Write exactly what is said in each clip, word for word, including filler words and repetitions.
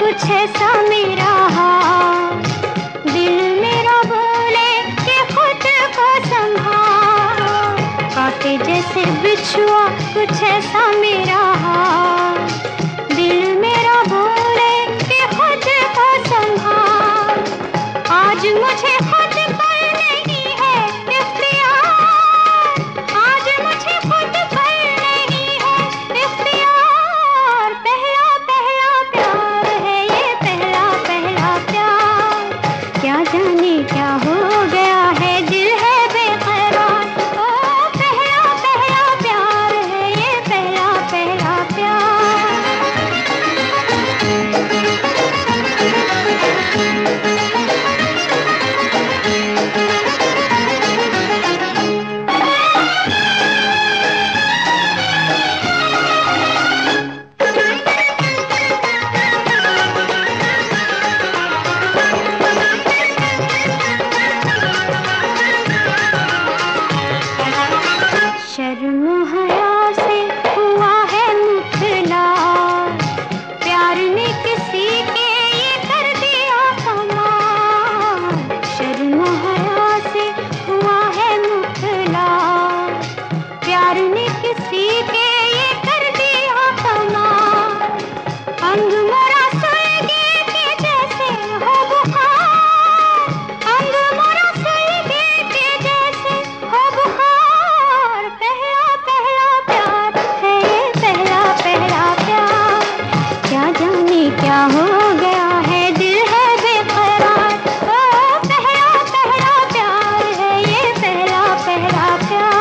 कुछ ऐसा मेरा हाल, दिल मेरा बोले कि खुद को संभाल, काटे जैसे बिछुआ कुछ ऐसा मेरा हाल, दिल मेरा बोले कि खुद को संभाल। आज मुझे खुद पर नहीं है इख्तियार, आज मुझे खुद पर नहीं है इख्तियार। पहला पहला प्यार है ये, पहला पहला प्यार, क्या जाने क्या हो गया है, दिल है बेकरार। ओ पहला पहला प्यार है ये, पहला पहला प्यार। शर्म हया से हुआ है मुखला, प्यार ने किसी के ये कर दिया कमाल। शर्म हया से हुआ है मुखला, प्यार ने किसी के ये कर दिया कमाल। अंग मोरा सुलगे के जैसे हो बुखार, अंग मोरा सुलगे के जैसे हो बुखार। पहला पहला प्यार है ये, पहला पहला प्यार, क्या जाने क्या हो गया है, दिल है बेकरार। ओ पहला पहला प्यार है ये, पहला पहला प्यार।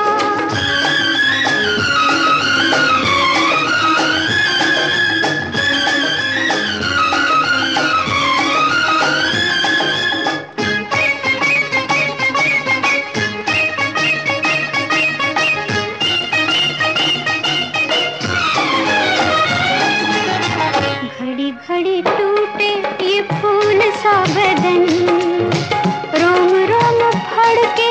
घड़ी घड़ी टूटे ये फूल सा बदन, रोम रोम फड़ के